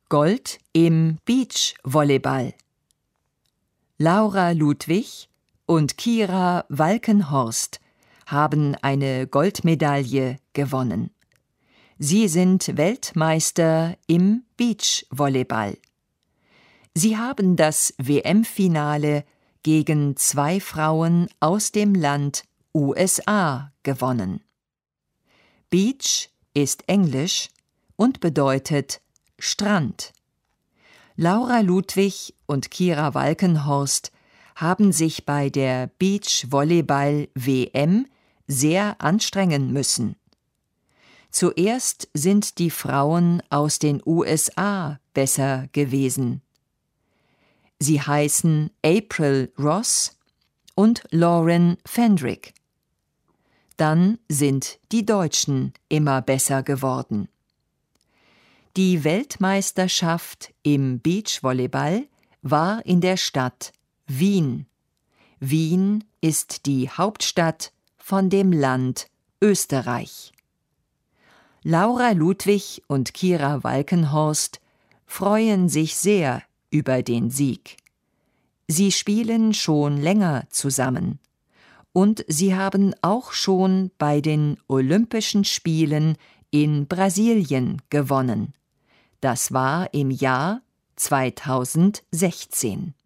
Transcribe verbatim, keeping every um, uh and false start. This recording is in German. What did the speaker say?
Gold im Beachvolleyball. Laura Ludwig und Kira Walkenhorst haben eine Goldmedaille gewonnen. Sie sind Weltmeister im Beachvolleyball. Sie haben das W M-Finale gegen zwei Frauen aus dem Land U S A gewonnen. Beach ist Englisch und bedeutet Strand. Laura Ludwig und Kira Walkenhorst haben sich bei der Beachvolleyball-W M sehr anstrengen müssen. Zuerst sind die Frauen aus den U S A besser gewesen. Sie heißen April Ross und Lauren Fendrick. Dann sind die Deutschen immer besser geworden. Die Weltmeisterschaft im Beachvolleyball war in der Stadt Wien. Wien ist die Hauptstadt von dem Land Österreich. Laura Ludwig und Kira Walkenhorst freuen sich sehr über den Sieg. Sie spielen schon länger zusammen und sie haben auch schon bei den Olympischen Spielen in Brasilien gewonnen. Das war im Jahr zweitausendsechzehn.